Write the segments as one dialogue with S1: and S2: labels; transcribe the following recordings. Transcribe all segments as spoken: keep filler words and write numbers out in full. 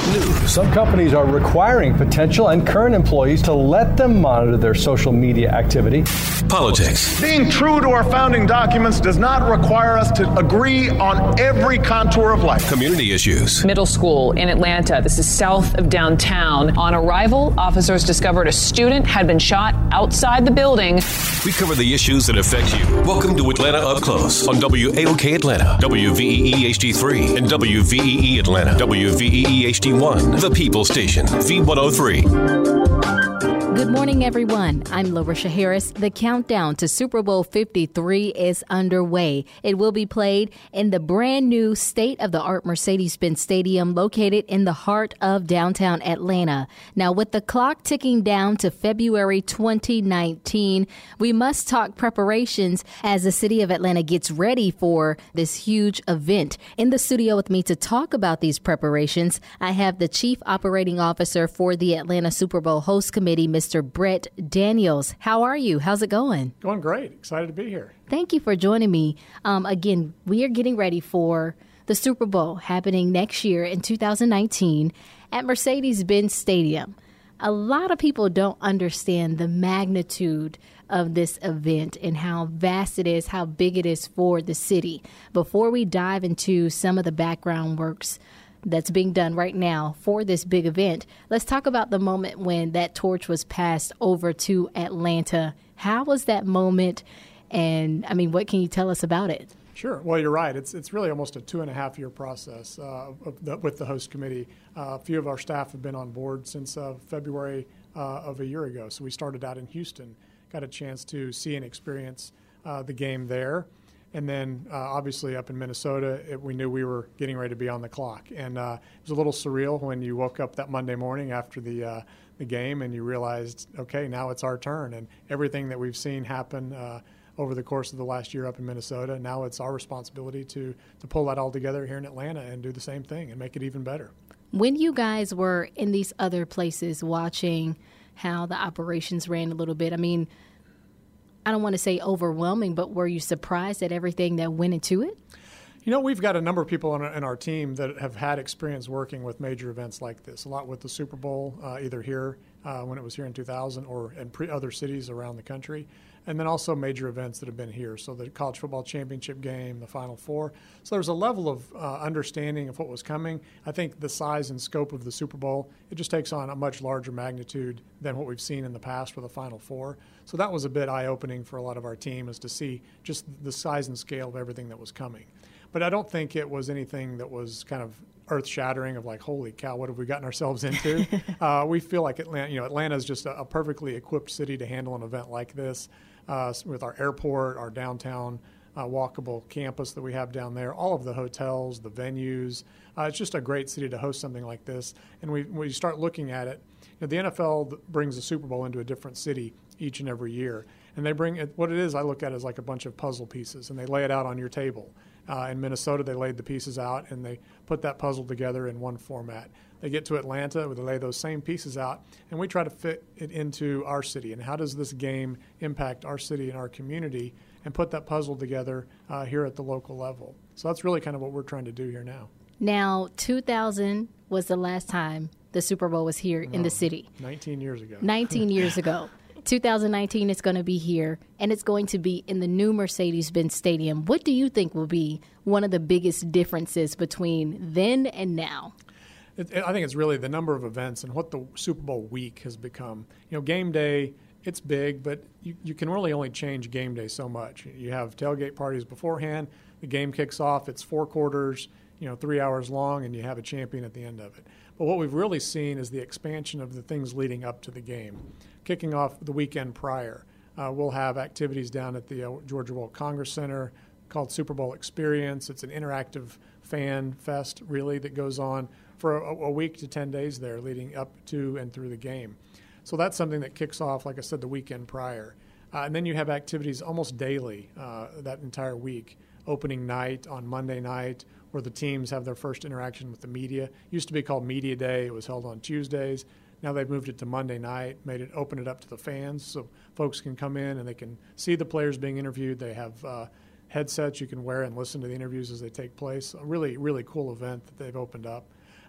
S1: News.
S2: Some companies are requiring potential and current employees to let them monitor their social media activity.
S1: Politics.
S3: Being true to our founding documents does not require us to agree on every contour of life.
S1: Community issues.
S4: Middle school in Atlanta. This is south of downtown. On arrival, officers discovered a student had been shot outside the building.
S1: We cover the issues that affect you. Welcome to Atlanta Up Close on W A O K Atlanta, W V E E H D three, and W V E E Atlanta, W V E E H D one, the People Station, V one oh three.
S5: Good morning, everyone. I'm Larisha Harris. The countdown to Super Bowl fifty-three is underway. It will be played in the brand new state-of-the-art Mercedes-Benz Stadium located in the heart of downtown Atlanta. Now, with the clock ticking down to February twenty nineteen, we must talk preparations as the city of Atlanta gets ready for this huge event. In the studio with me to talk about these preparations, I have the Chief Operating Officer for the Atlanta Super Bowl Host Committee, Mister Brett Daniels. How are you? How's it going?
S6: Going great. Excited to be here.
S5: Thank you for joining me. Um, again, we are getting ready for the Super Bowl happening next year in two thousand nineteen at Mercedes-Benz Stadium. A lot of people don't understand the magnitude of this event and how vast it is, how big it is for the city. Before we dive into some of the background works that's being done right now for this big event, let's talk about the moment when that torch was passed over to Atlanta. How was that moment? And, I mean, what can you tell us about it?
S6: Sure. Well, you're right. It's it's really almost a two and a half year process uh, of the, with the host committee. Uh, a few of our staff have been on board since uh, February uh, of a year ago. So we started out in Houston, got a chance to see and experience uh, the game there. And then, uh, obviously, up in Minnesota, it, we knew we were getting ready to be on the clock. And uh, it was a little surreal when you woke up that Monday morning after the uh, the game and you realized, okay, now it's our turn. And everything that we've seen happen uh, over the course of the last year up in Minnesota, now it's our responsibility to, to pull that all together here in Atlanta and do the same thing and make it even better.
S5: When you guys were in these other places watching how the operations ran a little bit, I mean, I don't want to say overwhelming, but were you surprised at everything that went into it?
S6: You know, we've got a number of people on our, in our team that have had experience working with major events like this, a lot with the Super Bowl, uh, either here uh, when it was here in two thousand or in pre- other cities around the country, and then also major events that have been here. So the College Football Championship game, the Final Four. So there's a level of uh, understanding of what was coming. I think the size and scope of the Super Bowl, it just takes on a much larger magnitude than what we've seen in the past with the Final Four. So that was a bit eye-opening for a lot of our team, is to see just the size and scale of everything that was coming. But I don't think it was anything that was kind of earth-shattering of like, holy cow, what have we gotten ourselves into? uh, we feel like Atlanta, you know, Atlanta is just a, a perfectly equipped city to handle an event like this, uh, with our airport, our downtown uh, walkable campus that we have down there, all of the hotels, the venues. Uh, it's just a great city to host something like this. And we, when you start looking at it, you know, the N F L brings the Super Bowl into a different city each and every year. And they bring it, what it is, I look at it as like a bunch of puzzle pieces, and they lay it out on your table. Uh, in Minnesota, they laid the pieces out, and they put that puzzle together in one format. They get to Atlanta, where they lay those same pieces out, and we try to fit it into our city. And how does this game impact our city and our community, and put that puzzle together uh, here at the local level. So that's really kind of what we're trying to do here now.
S5: Now, two thousand was the last time the Super Bowl was here oh, in the city.
S6: nineteen years ago.
S5: nineteen years ago. two thousand nineteen is going to be here, and it's going to be in the new Mercedes-Benz Stadium. What do you think will be one of the biggest differences between then and now?
S6: It, I think it's really the number of events and what the Super Bowl week has become. You know, game day, it's big, but you, you can really only change game day so much. You have tailgate parties beforehand. The game kicks off. It's four quarters, you know, three hours long, and you have a champion at the end of it. But what we've really seen is the expansion of the things leading up to the game. Kicking off the weekend prior, uh, we'll have activities down at the uh, Georgia World Congress Center called Super Bowl Experience. It's an interactive fan fest, really, that goes on for a, a week to ten days there leading up to and through the game. So that's something that kicks off, like I said, the weekend prior. Uh, and then you have activities almost daily uh, that entire week. Opening night on Monday night, where the teams have their first interaction with the media. It used to be called Media Day. It was held on Tuesdays. Now they've moved it to Monday night, made it open it up to the fans so folks can come in and they can see the players being interviewed. They have uh, headsets you can wear and listen to the interviews as they take place. A really, really cool event that they've opened up.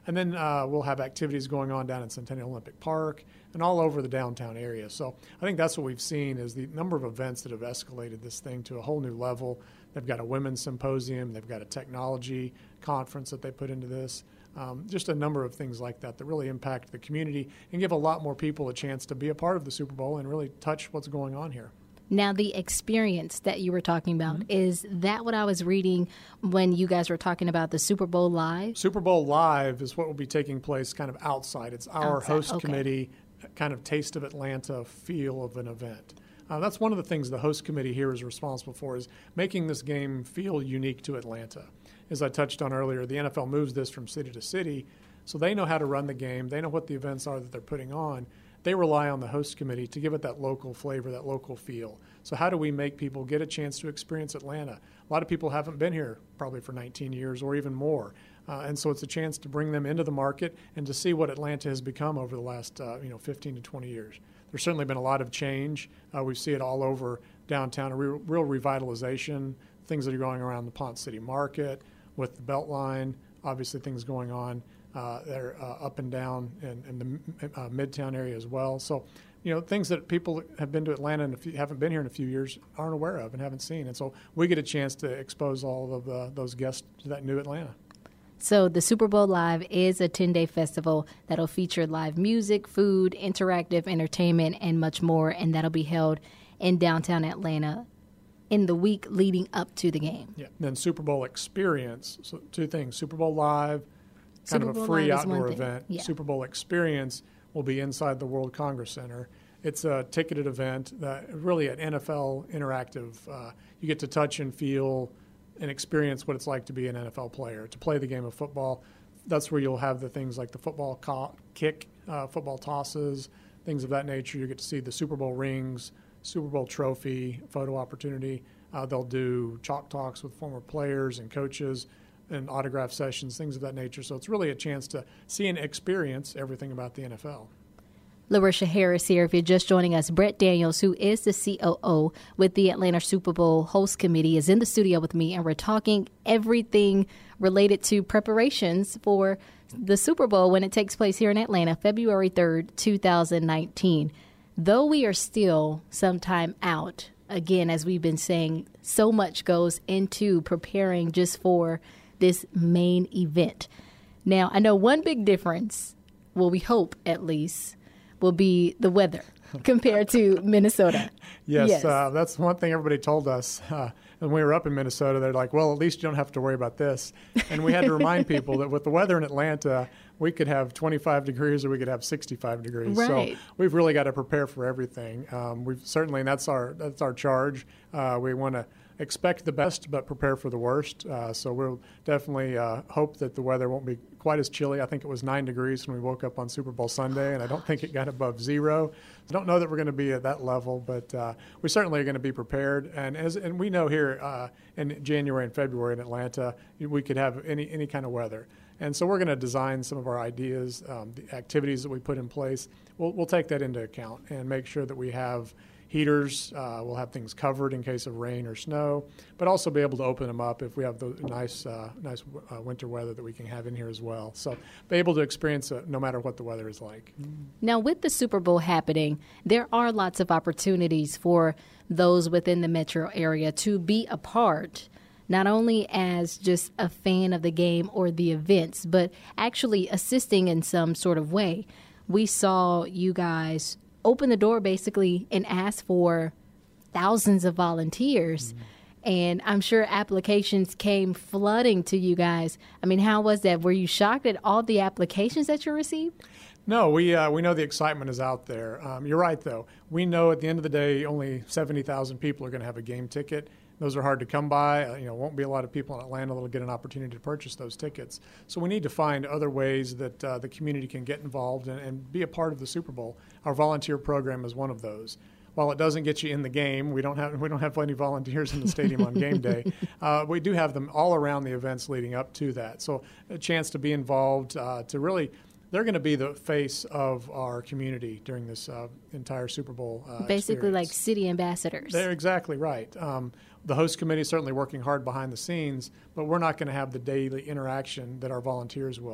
S6: And then uh, we'll have activities going on down in Centennial Olympic Park and all over the downtown area. So I think that's what we've seen is the number of events that have escalated this thing to a whole new level. They've got a women's symposium. They've got a technology conference that they put into this. Um, just a number of things like that that really impact the community and give a lot more people a chance to be a part of the Super Bowl and really touch what's going on here.
S5: Now, the experience that you were talking about,
S6: mm-hmm.
S5: is that what I was reading when you guys were talking about the Super Bowl Live?
S6: Super Bowl Live is what will be taking place kind of outside. It's our
S5: Outside,
S6: host
S5: okay.
S6: committee kind of Taste of Atlanta feel of an event. Uh, that's one of the things the host committee here is responsible for, is making this game feel unique to Atlanta. As I touched on earlier, the N F L moves this from city to city, so they know how to run the game. They know what the events are that they're putting on. They rely on the host committee to give it that local flavor, that local feel. So how do we make people get a chance to experience Atlanta? A lot of people haven't been here probably for nineteen years or even more. Uh, and so it's a chance to bring them into the market and to see what Atlanta has become over the last uh, you know, fifteen to twenty years. There's certainly been a lot of change. Uh, we see it all over downtown, a real, real revitalization, things that are going around the Ponce City Market with the Beltline, obviously things going on. Uh, they're uh, up and down in, in the uh, Midtown area as well. So, you know, things that people have been to Atlanta and if you haven't been here in a few years aren't aware of and haven't seen. And so we get a chance to expose all of uh, those guests to that new Atlanta.
S5: So the Super Bowl Live is a ten-day festival that'll feature live music, food, interactive entertainment, and much more, and that'll be held in downtown Atlanta in the week leading up to the game.
S6: Yeah. And then Super Bowl Experience, so two things, Super Bowl Live, kind
S5: Super
S6: of a
S5: Bowl
S6: free
S5: Live is one
S6: outdoor
S5: thing.
S6: event.
S5: Yeah.
S6: Super Bowl Experience will be inside the World Congress Center. It's a ticketed event, that really an N F L interactive. Uh, you get to touch and feel and experience what it's like to be an N F L player, to play the game of football. That's where you'll have the things like the football co- kick, uh, football tosses, things of that nature. You get to see the Super Bowl rings, Super Bowl trophy, photo opportunity. Uh, they'll do chalk talks with former players and coaches and autograph sessions, things of that nature. So it's really a chance to see and experience everything about the N F L.
S5: Larisha Harris here. If you're just joining us, Brett Daniels, who is the C O O with the Atlanta Super Bowl Host Committee, is in the studio with me, and we're talking everything related to preparations for the Super Bowl when it takes place here in Atlanta, February third, twenty nineteen. Though we are still some time out, again, as we've been saying, so much goes into preparing just for this main event. Now, I know one big difference, well, we hope at least, will be the weather compared to Minnesota.
S6: Yes,
S5: yes.
S6: Uh, that's one thing everybody told us. Uh, when we were up in Minnesota, they're like, well, at least you don't have to worry about this. And we had to remind people that with the weather in Atlanta, we could have twenty-five degrees or we could have sixty-five degrees.
S5: Right.
S6: So we've really got to prepare for everything. Um, we've certainly, and that's our, that's our charge. Uh, we want to expect the best, but prepare for the worst. Uh, so we'll definitely uh, hope that the weather won't be quite as chilly. I think it was nine degrees when we woke up on Super Bowl Sunday, and I don't think it got above zero. I don't know that we're going to be at that level, but uh, we certainly are going to be prepared. And as and we know here uh, in January and February in Atlanta, we could have any any kind of weather. And so we're going to design some of our ideas, um, the activities that we put in place. We'll, we'll take that into account and make sure that we have heaters. Uh, we'll have things covered in case of rain or snow, but also be able to open them up if we have the nice, uh, nice uh, winter weather that we can have in here as well. So be able to experience it no matter what the weather is like.
S5: Now, with the Super Bowl happening, there are lots of opportunities for those within the metro area to be a part, not only as just a fan of the game or the events, but actually assisting in some sort of way. We saw you guys open the door basically and ask for thousands of volunteers. Mm-hmm. And I'm sure applications came flooding to you guys. I mean, how was that? Were you shocked at all the applications that you received?
S6: No, we uh, we know the excitement is out there. Um, you're right, though. We know at the end of the day, only seventy thousand people are going to have a game ticket. Those are hard to come by. Uh, you know, won't be a lot of people in Atlanta that will get an opportunity to purchase those tickets. So we need to find other ways that uh, the community can get involved and, and be a part of the Super Bowl. Our volunteer program is one of those. While it doesn't get you in the game, we don't have we don't have plenty of volunteers in the stadium on game day. Uh, we do have them all around the events leading up to that. So a chance to be involved, uh, to really. They're going to be the face of our community during this uh, entire Super Bowl uh,
S5: Basically
S6: experience.
S5: Like city ambassadors.
S6: They're exactly right. Um, the host committee is certainly working hard behind the scenes, but we're not going to have the daily interaction that our volunteers will.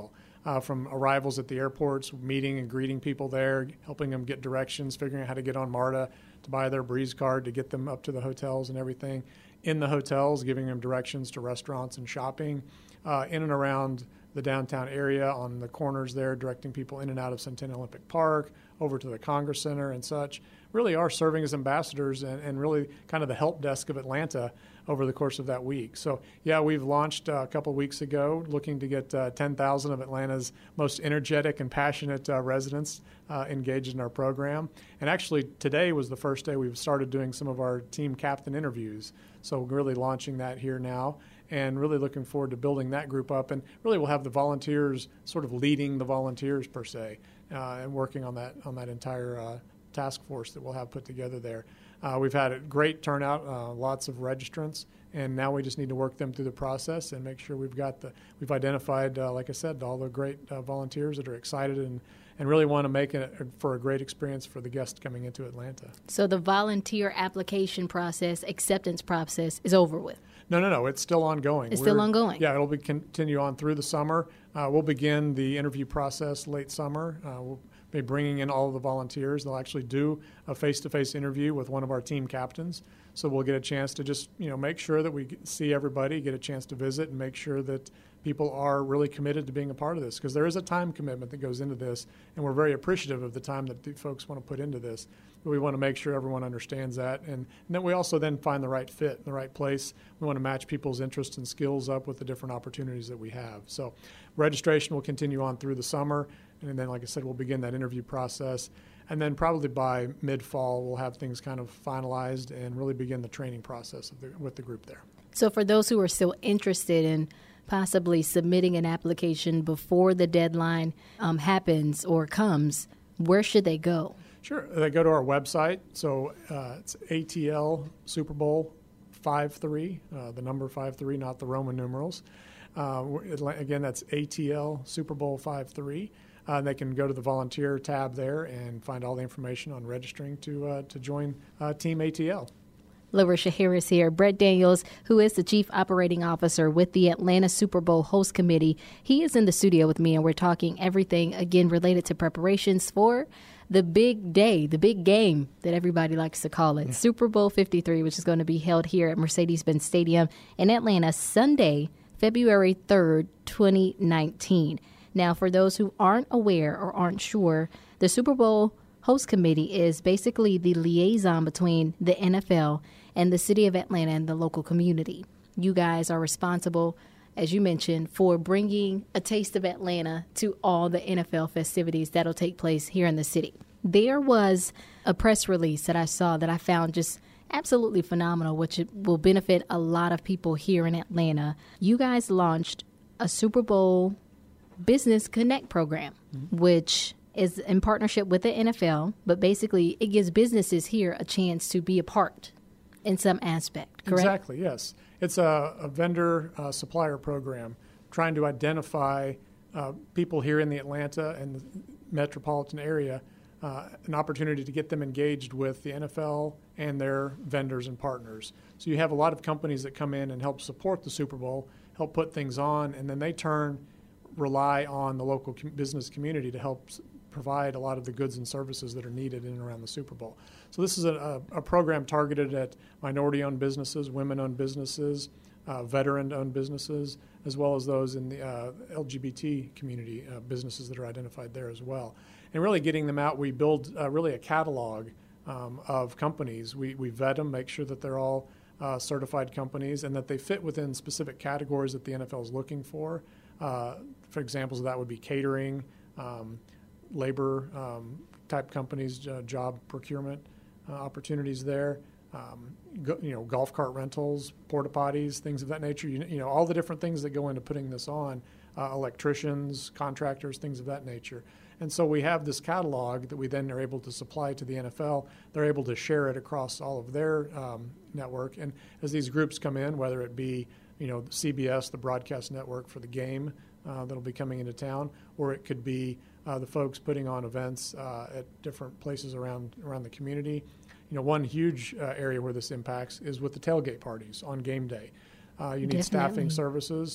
S6: uh, from arrivals at the airports, meeting and greeting people there, helping them get directions, figuring out how to get on MARTA to buy their Breeze card to get them up to the hotels and everything. In the hotels, giving them directions to restaurants and shopping, uh, in and around the downtown area on the corners there, directing people in and out of Centennial Olympic Park, over to the Congress Center and such. Really are serving as ambassadors and, and really kind of the help desk of Atlanta over the course of that week. So, yeah, we've launched uh, a couple weeks ago looking to get uh, ten thousand of Atlanta's most energetic and passionate uh, residents uh, engaged in our program. And actually, today was the first day we've started doing some of our team captain interviews. So we're really launching that here now and really looking forward to building that group up. And really we'll have the volunteers sort of leading the volunteers per se uh, and working on that on that entire uh, task force that we'll have put together there. Uh, we've had a great turnout, uh, lots of registrants, and now we just need to work them through the process and make sure we've got the we've identified, uh, like I said, all the great uh, volunteers that are excited and, and really want to make it for a great experience for the guests coming into Atlanta.
S5: So the volunteer application process, acceptance process is over with?
S6: No, no, no. It's still ongoing.
S5: It's
S6: We're,
S5: still ongoing?
S6: Yeah, it'll be continue on through the summer. Uh, we'll begin the interview process late summer. Uh, we'll be bringing in all of the volunteers. They'll actually do a face-to-face interview with one of our team captains. So we'll get a chance to just, you know, make sure that we see everybody, get a chance to visit, and make sure that people are really committed to being a part of this, because there is a time commitment that goes into this, and we're very appreciative of the time that the folks want to put into this. But we want to make sure everyone understands that, and, and then we also then find the right fit, the right place. We want to match people's interests and skills up with the different opportunities that we have. So registration will continue on through the summer, and then, like I said, we'll begin that interview process. And then probably by mid-fall, we'll have things kind of finalized and really begin the training process of the, with the group there.
S5: So for those who are still interested in possibly submitting an application before the deadline um, happens or comes, where should they go?
S6: Sure. They go to our website. So uh, it's A T L Super Bowl five three, uh, the number five three, not the Roman numerals. Uh, again, that's A T L Super Bowl five three. Uh, they can go to the volunteer tab there and find all the information on registering to uh, to join uh, Team A T L.
S5: Larisha Harris here. Brett Daniels, who is the Chief Operating Officer with the Atlanta Super Bowl Host Committee, he is in the studio with me, and we're talking everything, again, related to preparations for the big day, the big game that everybody likes to call it, yeah. Super Bowl fifty-three, which is going to be held here at Mercedes-Benz Stadium in Atlanta Sunday, February third, twenty nineteen. Now, for those who aren't aware or aren't sure, the Super Bowl Host Committee is basically the liaison between the N F L and the city of Atlanta and the local community. You guys are responsible, as you mentioned, for bringing a taste of Atlanta to all the N F L festivities that'll take place here in the city. There was a press release that I saw that I found just absolutely phenomenal, which will benefit a lot of people here in Atlanta. You guys launched a Super Bowl Business Connect program, mm-hmm. which is in partnership with the N F L, but basically it gives businesses here a chance to be a part in some aspect, correct?
S6: Exactly, yes. It's a, a vendor uh, supplier program trying to identify uh, people here in the Atlanta and the metropolitan area, uh, an opportunity to get them engaged with the N F L and their vendors and partners. So you have a lot of companies that come in and help support the Super Bowl, help put things on, and then they turn rely on the local com- business community to help s- provide a lot of the goods and services that are needed in and around the Super Bowl. So this is a, a, a program targeted at minority-owned businesses, women-owned businesses, uh, veteran-owned businesses, as well as those in the uh, L G B T community uh, businesses that are identified there as well. And really getting them out, we build uh, really a catalog um, of companies. We, we vet them, make sure that they're all uh, certified companies and that they fit within specific categories that the N F L is looking for. Uh, for examples of that would be catering, um, labor um, type companies, uh, job procurement uh, opportunities there, um, go, you know, golf cart rentals, porta potties, things of that nature. You, you know, all the different things that go into putting this on, uh, electricians, contractors, things of that nature. And so we have this catalog that we then are able to supply to the N F L. They're able to share it across all of their um, network. And as these groups come in, whether it be you know, C B S, the broadcast network for the game uh, that'll be coming into town, or it could be uh, the folks putting on events uh, at different places around around the community. You know, one huge uh, area where this impacts is with the tailgate parties on game day. Uh, you need
S5: Definitely.
S6: staffing services.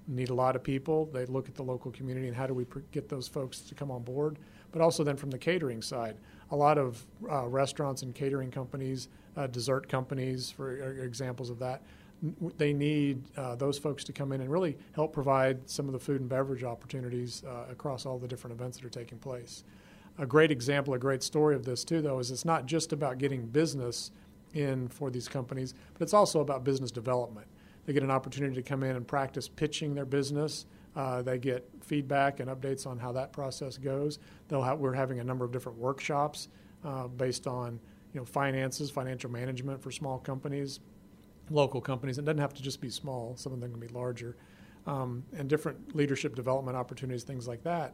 S6: need a lot of people. They look at the local community and how do we pr- get those folks to come on board. But also then from the catering side, a lot of uh, restaurants and catering companies, uh, dessert companies, for examples of that, they need uh, those folks to come in and really help provide some of the food and beverage opportunities uh, across all the different events that are taking place. A great example, a great story of this too, though, is it's not just about getting business in for these companies, but it's also about business development. They get an opportunity to come in and practice pitching their business. Uh, they get feedback and updates on how that process goes. They'll have, we're having a number of different workshops uh, based on you know finances, financial management for small companies, local companies. It doesn't have to just be small. Some of them can be larger, um, and different leadership development opportunities, things like that.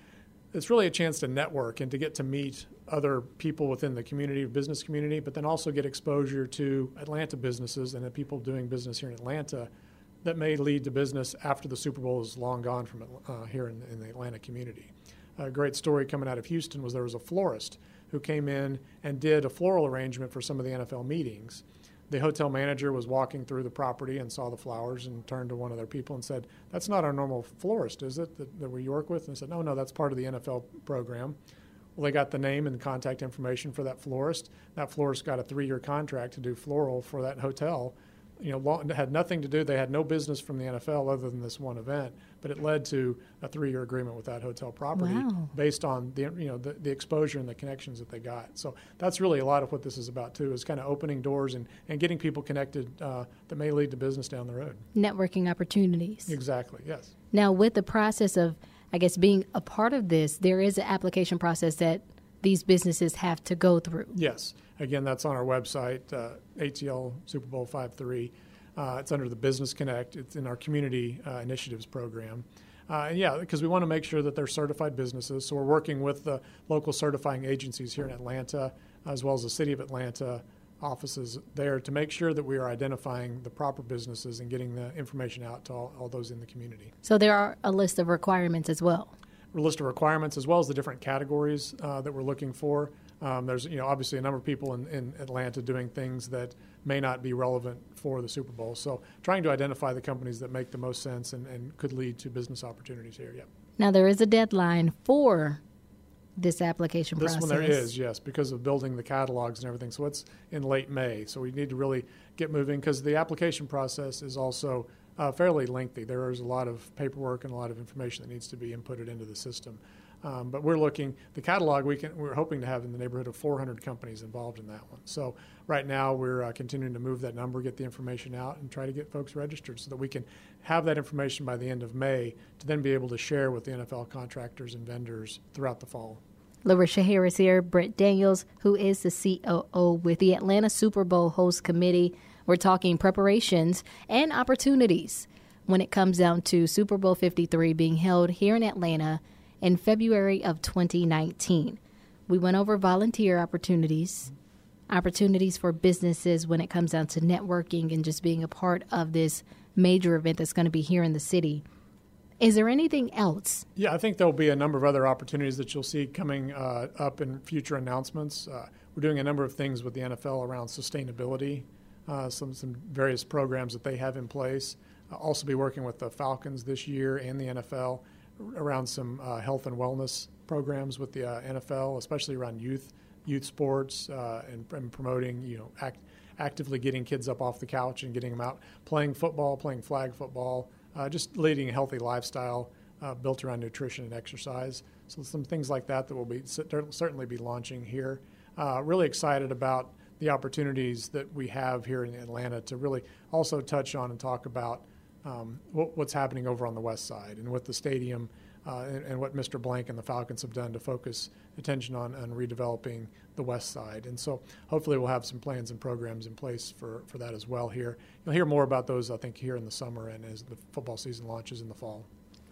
S6: It's really a chance to network and to get to meet other people within the community, business community, but then also get exposure to Atlanta businesses and the people doing business here in Atlanta that may lead to business after the Super Bowl is long gone from uh, here in, in the Atlanta community. A great story coming out of Houston was there was a florist who came in and did a floral arrangement for some of the N F L meetings. The hotel manager was walking through the property and saw the flowers and turned to one of their people and said, "That's not our normal florist, is it, that, that we work with?" And they said, no, no, that's part of the N F L program. Well, they got the name and contact information for that florist. That florist got a three-year contract to do floral for that hotel. You know, long, it had nothing to do, they had no business from the N F L other than this one event, but it led to a three-year agreement with that hotel property
S5: wow.
S6: based on the, you know, the, the exposure and the connections that they got. So that's really a lot of what this is about, too, is kind of opening doors and, and getting people connected uh, that may lead to business down the road.
S5: Networking opportunities.
S6: Exactly, yes.
S5: Now, with the process of, I guess, being a part of this, there is an application process that these businesses have to go through.
S6: Yes. Again, that's on our website, uh, A T L Super Bowl fifty-three. Uh, it's under the Business Connect. It's in our Community uh, Initiatives program. Uh, and yeah, because we want to make sure that they're certified businesses. So we're working with the local certifying agencies here in Atlanta, as well as the City of Atlanta offices there, to make sure that we are identifying the proper businesses and getting the information out to all, all those in the community.
S5: So there are a list of requirements as well.
S6: A list of requirements, as well as the different categories uh, that we're looking for. Um, there's, you know, obviously a number of people in, in Atlanta doing things that may not be relevant for the Super Bowl. So trying to identify the companies that make the most sense and, and could lead to business opportunities here. Yep.
S5: Now, there is a deadline for this application
S6: this
S5: process.
S6: This one there is, yes, because of building the catalogs and everything. So it's in late May. So we need to really get moving because the application process is also uh, fairly lengthy. There is a lot of paperwork and a lot of information that needs to be inputted into the system. Um, but we're looking, the catalog, we can, we're hoping to have in the neighborhood of four hundred companies involved in that one. So right now we're uh, continuing to move that number, get the information out, and try to get folks registered so that we can have that information by the end of May to then be able to share with the N F L contractors and vendors throughout the fall.
S5: Larisha Harris here, Brett Daniels, who is the C O O with the Atlanta Super Bowl Host Committee. We're talking preparations and opportunities when it comes down to Super Bowl fifty-three being held here in Atlanta in February of twenty nineteen. We went over volunteer opportunities, opportunities for businesses when it comes down to networking and just being a part of this major event that's going to be here in the city. Is there anything else?
S6: Yeah, I think there'll be a number of other opportunities that you'll see coming uh, up in future announcements. Uh, we're doing a number of things with the N F L around sustainability, uh, some, some various programs that they have in place. I'll also be working with the Falcons this year and the N F L around some uh, health and wellness programs with the uh, N F L, especially around youth youth sports uh, and, and promoting, you know, act, actively getting kids up off the couch and getting them out playing football, playing flag football, uh, just leading a healthy lifestyle uh, built around nutrition and exercise. So some things like that that will be certainly be launching here. Uh, really excited about the opportunities that we have here in Atlanta to really also touch on and talk about Um, what, what's happening over on the west side and with the stadium uh, and, and what Mister Blank and the Falcons have done to focus attention on, on redeveloping the west side. And so hopefully we'll have some plans and programs in place for, for that as well here. You'll hear more about those, I think, here in the summer and as the football season launches in the fall.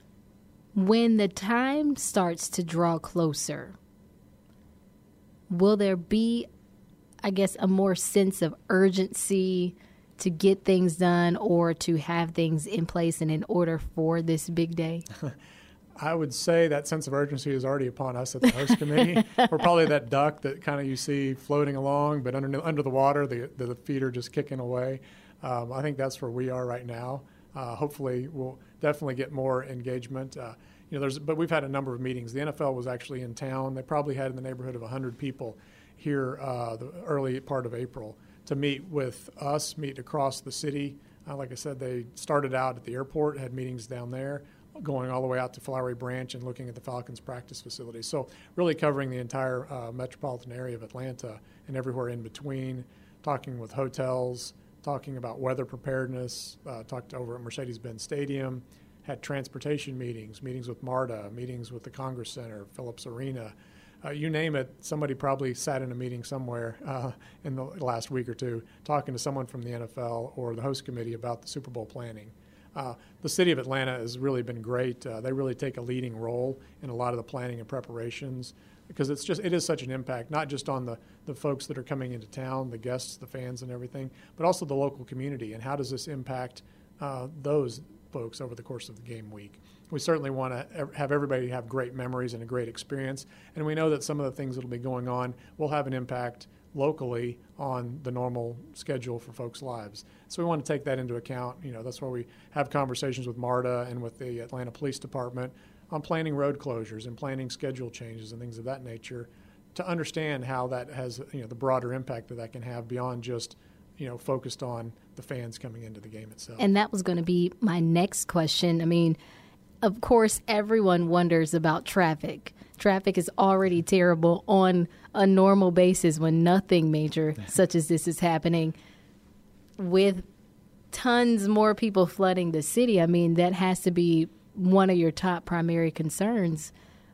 S5: When the time starts to draw closer, will there be, I guess, a more sense of urgency to get things done or to have things in place and in order for this big day?
S6: I would say that sense of urgency is already upon us at the host committee. We're probably that duck that kind of you see floating along, but under under the water, the, the feet are just kicking away. Um, I think that's where we are right now. Uh, hopefully, we'll definitely get more engagement. Uh, you know, there's, but we've had a number of meetings. The N F L was actually in town. They probably had in the neighborhood of one hundred people here uh, the early part of April to meet with us, meet across the city. Uh, like I said, they started out at the airport, had meetings down there, going all the way out to Flowery Branch and looking at the Falcons practice facility. So really covering the entire uh, metropolitan area of Atlanta and everywhere in between, talking with hotels, talking about weather preparedness, uh, talked over at Mercedes-Benz Stadium, had transportation meetings, meetings with MARTA, meetings with the Congress Center, Phillips Arena. Uh, you name it, somebody probably sat in a meeting somewhere uh, in the last week or two talking to someone from the N F L or the host committee about the Super Bowl planning. Uh, the city of Atlanta has really been great. Uh, they really take a leading role in a lot of the planning and preparations because it's just it is such an impact, not just on the, the folks that are coming into town, the guests, the fans and everything, but also the local community. And how does this impact uh, those folks over the course of the game week? We certainly want to have everybody have great memories and a great experience. And we know that some of the things that will be going on will have an impact locally on the normal schedule for folks' lives. So we want to take that into account. You know, that's why we have conversations with MARTA and with the Atlanta Police Department on planning road closures and planning schedule changes and things of that nature to understand how that has, you know, the broader impact that that can have beyond just, you know, focused on the fans coming into the game itself.
S5: And that was going to be my next question. I mean, of course, everyone wonders about traffic. Traffic is already terrible on a normal basis when nothing major such as this is happening. With tons more people flooding the city, I mean, that has to be one of your top primary concerns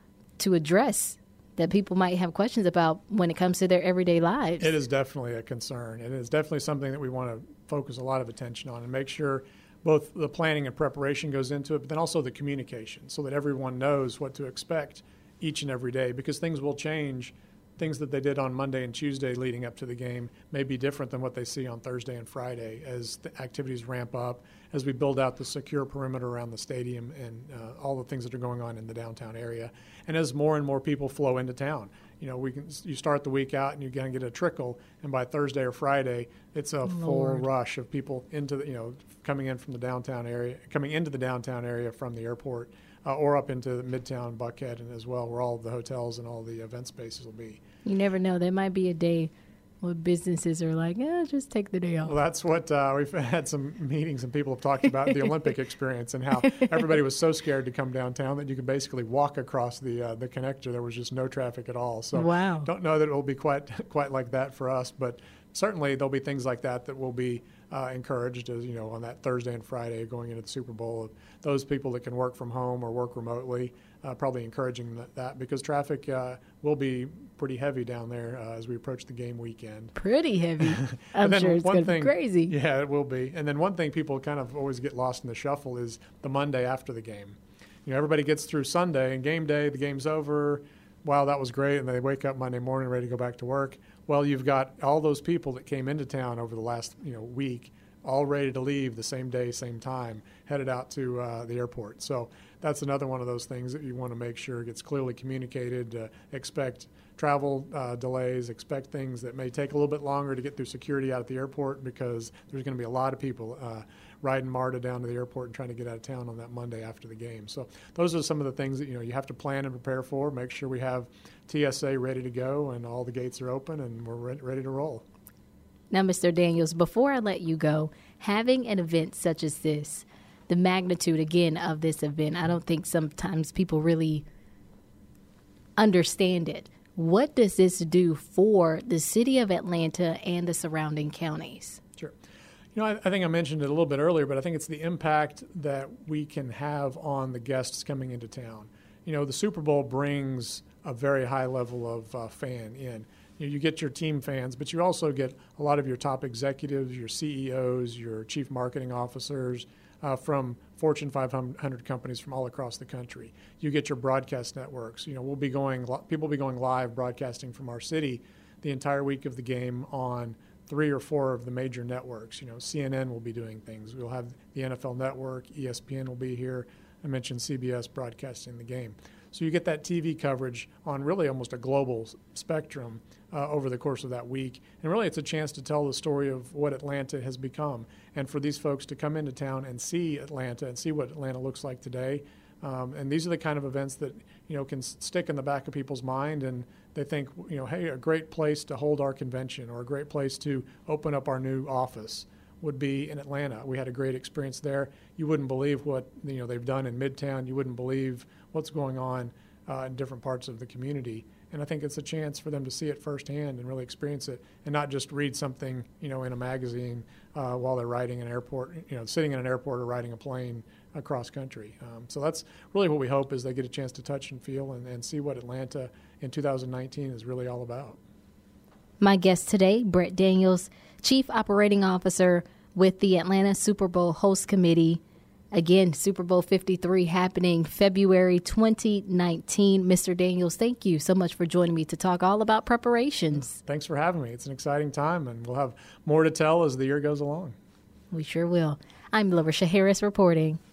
S5: to address that people might have questions about when it comes to their everyday lives.
S6: It is definitely a concern. It is definitely something that we want to focus a lot of attention on and make sure both the planning and preparation goes into it, but then also the communication so that everyone knows what to expect each and every day, because things will change. Things that they did on Monday and Tuesday leading up to the game may be different than what they see on Thursday and Friday as the activities ramp up, as we build out the secure perimeter around the stadium and uh, all the things that are going on in the downtown area, and as more and more people flow into town. You know, we can you start the week out and you're going to get a trickle, and by Thursday or Friday, it's a Lord. full rush of people into the, you know, coming in from the downtown area, coming into the downtown area from the airport, uh, or up into Midtown, Buckhead, and as well, where all the hotels and all the event spaces will be.
S5: You never know. There might be a day where businesses are like, eh, just take the day off.
S6: Well, that's what uh, we've had some meetings and people have talked about the Olympic experience and how everybody was so scared to come downtown that you could basically walk across the uh, the connector. There was just no traffic at all. So
S5: wow.
S6: Don't know that it will be quite quite like that for us, but certainly there'll be things like that that will be uh, encouraged, as you know, on that Thursday and Friday going into the Super Bowl. Those people that can work from home or work remotely, uh, probably encouraging that, that because traffic uh, will be pretty heavy down there uh, as we approach the game weekend.
S5: Pretty heavy. I'm sure it's going to be crazy.
S6: Yeah, it will be. And then one thing people kind of always get lost in the shuffle is the Monday after the game. You know, everybody gets through Sunday and game day, the game's over. Wow, that was great. And they wake up Monday morning ready to go back to work. Well, you've got all those people that came into town over the last, you know, week, all ready to leave the same day, same time, headed out to uh, the airport. So that's another one of those things that you want to make sure gets clearly communicated. Uh, expect travel uh, delays, expect things that may take a little bit longer to get through security out at the airport because there's going to be a lot of people uh, riding MARTA down to the airport and trying to get out of town on that Monday after the game. So those are some of the things that, you know, you have to plan and prepare for. Make sure we have T S A ready to go and all the gates are open and we're re- ready to roll.
S5: Now, Mister Daniels, before I let you go, having an event such as this, the magnitude, again, of this event, I don't think sometimes people really understand it. What does this do for the city of Atlanta and the surrounding counties?
S6: Sure. You know, I, I think I mentioned it a little bit earlier, but I think it's the impact that we can have on the guests coming into town. You know, the Super Bowl brings a very high level of uh, fan in. You know, you get your team fans, but you also get a lot of your top executives, your C E Os, your chief marketing officers uh, from Fortune five hundred companies from all across the country. You get your broadcast networks. You know, we'll be going, people will be going live broadcasting from our city the entire week of the game on three or four of the major networks. You know, C N N will be doing things. We'll have the N F L Network, E S P N will be here. I mentioned C B S broadcasting the game. So you get that T V coverage on really almost a global spectrum uh, over the course of that week. And really it's a chance to tell the story of what Atlanta has become. And for these folks to come into town and see Atlanta and see what Atlanta looks like today. Um, and these are the kind of events that, you know, can s- stick in the back of people's mind, and they think, you know, hey, a great place to hold our convention or a great place to open up our new office would be in Atlanta. We had a great experience there. You wouldn't believe what, you know, they've done in Midtown. You wouldn't believe what's going on uh, in different parts of the community. And I think it's a chance for them to see it firsthand and really experience it, and not just read something, you know, in a magazine uh, while they're riding an airport, you know, sitting in an airport or riding a plane across country. Um, so that's really what we hope, is they get a chance to touch and feel and, and see what Atlanta in two thousand nineteen is really all about.
S5: My guest today, Brett Daniels, Chief Operating Officer with the Atlanta Super Bowl Host Committee. Again, Super Bowl fifty-three happening February twenty nineteen. Mister Daniels, thank you so much for joining me to talk all about preparations.
S6: Thanks for having me. It's an exciting time, and we'll have more to tell as the year goes along.
S5: We sure will. I'm LaRisha Harris reporting.